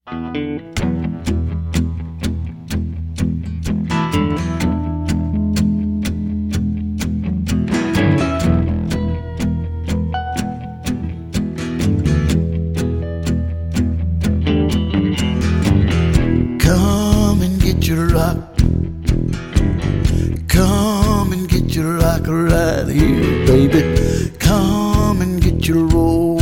Come and get your rock. Come and get your rock right here, baby. Come and get your roll.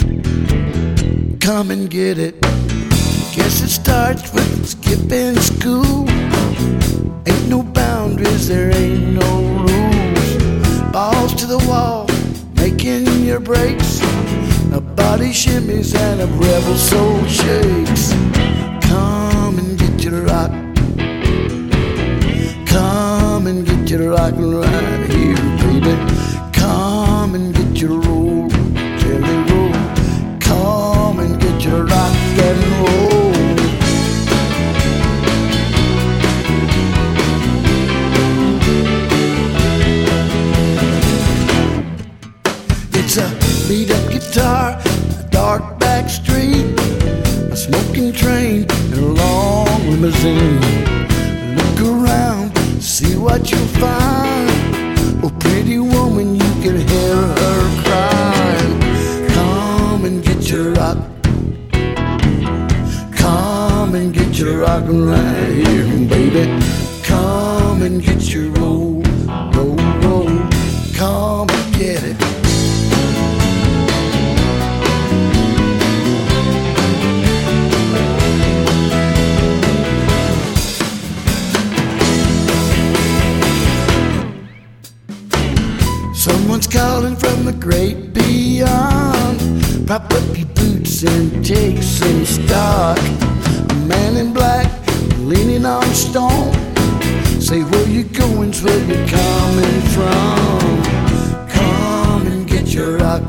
Come and get it. Guess it starts with skipping school. Ain't no boundaries, there ain't no rules. Balls to the wall, making your breaks. A body shimmies and a rebel soul shakes. Come and get your rock. Come and get your rock right here, baby. Come and get your roll, jelly roll. Come and get your rock and roll. It's a beat-up guitar, a dark back street, a smoking train, and a long limousine. Look around, see what you'll find. Oh, pretty woman, you can hear her cry. Come and get your rock. Come and get your rock right here, baby. Come and get your roll, roll, roll. Come and get it. Someone's calling from the great beyond. Prop up your boots and take some stock. A man in black, leaning on stone. Say where you going's where you're coming from. Come and get your rock.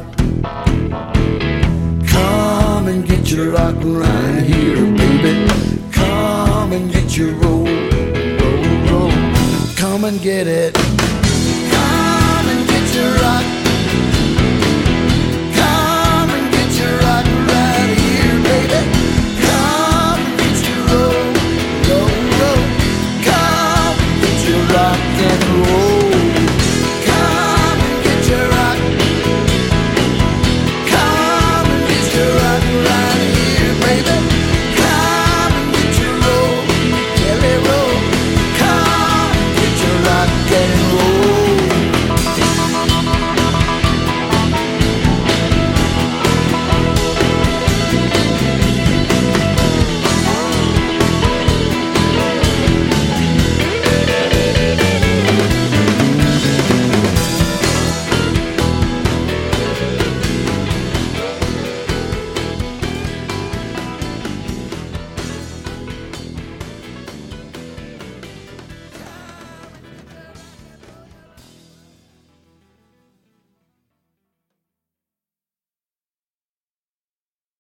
Come and get your rock right here, baby. Come and get your roll, roll, roll. Come and get it. Come and get your rock.